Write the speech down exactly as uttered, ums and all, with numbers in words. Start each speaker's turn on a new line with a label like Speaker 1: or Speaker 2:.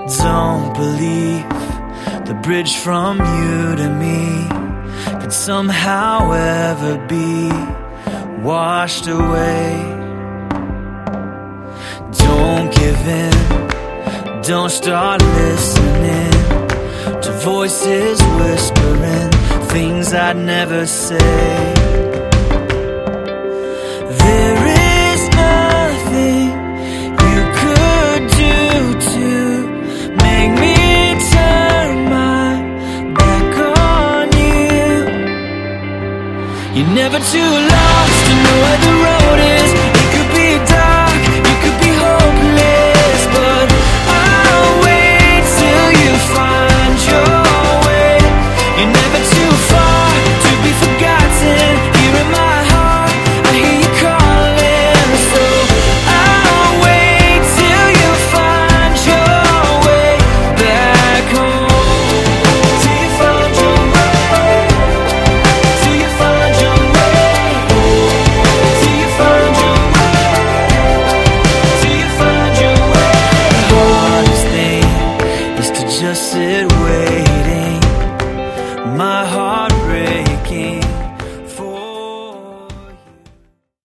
Speaker 1: don't believe the bridge from you to me could somehow ever be washed away. Don't give in, don't start listening to voices whispering things I'd never say. There is nothing you could do to make me turn my back on you. You're never too lost to know where the road is. It could be dark, you could be hopeless, but I'll wait till you find your way. You're never too far to be forgotten. Here in my heart, I hear you calling. So I'll wait till you find your way back home. Till you find your way. Till you find your way. Till you find your way. Till you find your way. The hardest thing is to just sit waiting. My heart